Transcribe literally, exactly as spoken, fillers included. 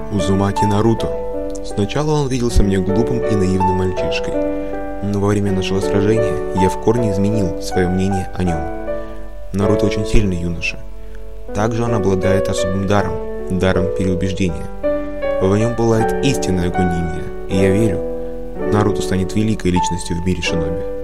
Узумаки Наруто. Сначала он виделся мне глупым и наивным мальчишкой, но во время нашего сражения я в корне изменил свое мнение о нем. Наруто очень сильный юноша. Также он обладает особым даром, даром переубеждения. В нем пылает истинный огонь ниндзя, и я верю, Наруто станет великой личностью в мире шиноби.